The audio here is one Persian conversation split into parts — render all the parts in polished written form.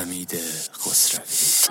حمید خسروی.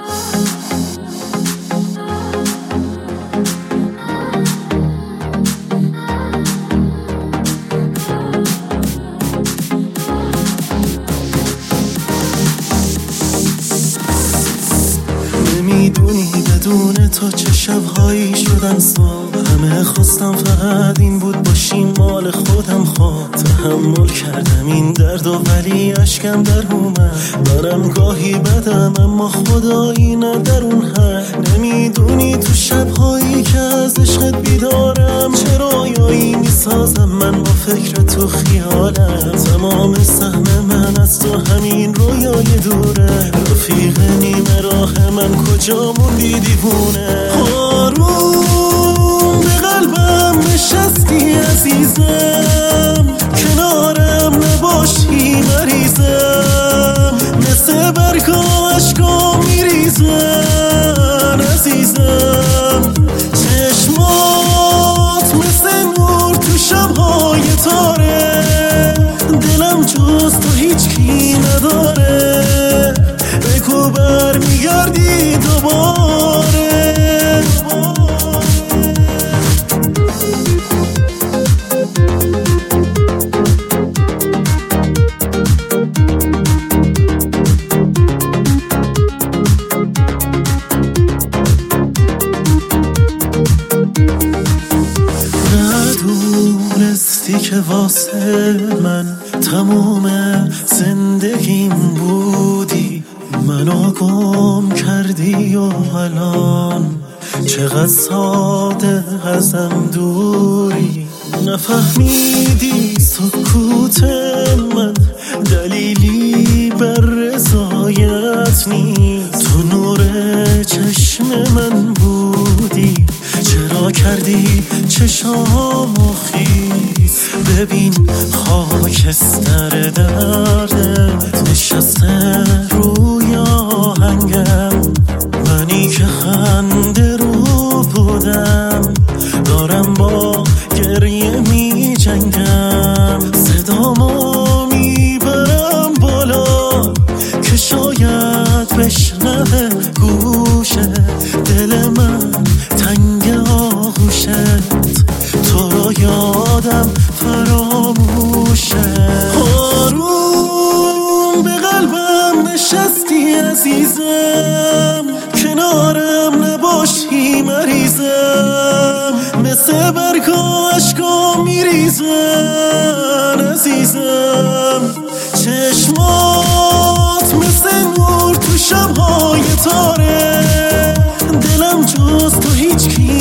نمیدونی بدون تو چه شبهایی شدن سال، همه خواستم فقط این بود باشیم مال خودم خواه. تحمل کردم این درد و ولی اشکم در اومد. منم گاهی بدم اما خدایی نه در اون حد. نمیدونی تو شبهایی که از عشقت بیدارم چه رویایی میسازم من با فکر تو خیالم. تمام سهم من از تو همین رویای دوره. رفیق نیمه راه من کجا موندی دیوونه. آروم به قلبم نشستی عزیزم، کنارم نباشی مریضم. مثل برگا عشقا میریزن عزیزم. چشمات مثل نور تو شبهای تاره. دلم جز تو هیچ کی نداره. بگو برمیگردی دوباره. ندونستی که واسه من تموم زندگیم بودی. منو گم کردی و الان چقدر ساده ازم دوری. نفهمیدی سکوت من دلیلی بر رضایت نیست. تو نور چشم من بودی، چرا کردی چشامو خیس. ببین خاکستر دردت نشسته روی آهنگم. منی که خنده رو بودم دارم با گریه می جنگم. صدامو میبرم بالا که شاید بشنوه گوشه. دل من تنگ آغوشت تو رو یادم فراموشه. آروم به قلبم نشستی عزیزم، کنارم نباشی مریضم. مثل برگا عشقا میریزن عزیزم. چشمات مثل نور تو شبهای تاره. دلم جز تو هیچ کی